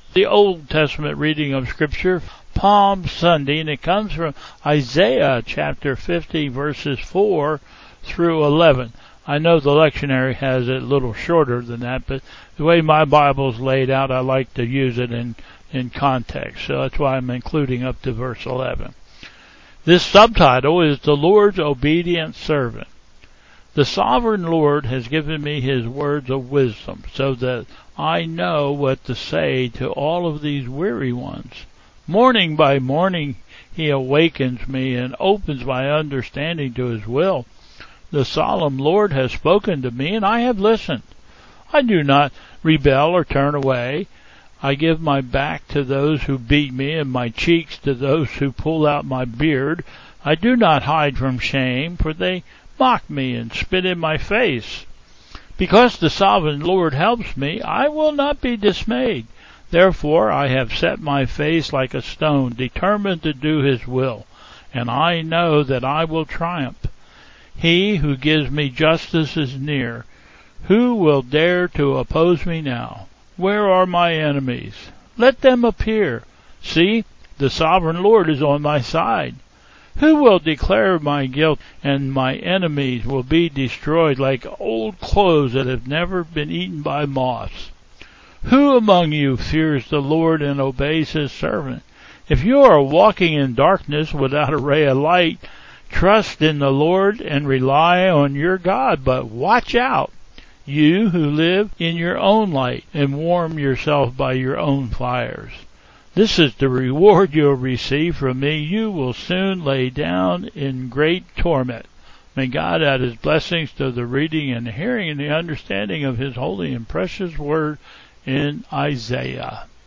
The Old Testament reading of Scripture, Palm Sunday, and it comes from Isaiah chapter 50, verses 4 through 11. I know the lectionary has it a little shorter than that, but the way my Bible's laid out, I like to use it in context. So that's why I'm including up to verse 11. This subtitle is The Lord's Obedient Servant. The sovereign Lord has given me his words of wisdom, so that I know what to say to all of these weary ones. Morning by morning he awakens me and opens my understanding to his will. The solemn Lord has spoken to me, and I have listened. I do not rebel or turn away. I give my back to those who beat me, and my cheeks to those who pull out my beard. I do not hide from shame, for they mock me and spit in my face. Because the sovereign Lord helps me, I will not be dismayed. Therefore I have set my face like a stone, determined to do his will, and I know that I will triumph. He who gives me justice is near. Who will dare to oppose me now? Where are my enemies? Let them appear. See, the sovereign Lord is on my side. Who will declare my guilt, and my enemies will be destroyed like old clothes that have never been eaten by moths? Who among you fears the Lord and obeys his servant? If you are walking in darkness without a ray of light, trust in the Lord and rely on your God, but watch out, you who live in your own light and warm yourself by your own fires. This is the reward you'll receive from me. You will soon lay down in great torment. May God add his blessings to the reading and hearing and the understanding of his holy and precious word in Isaiah.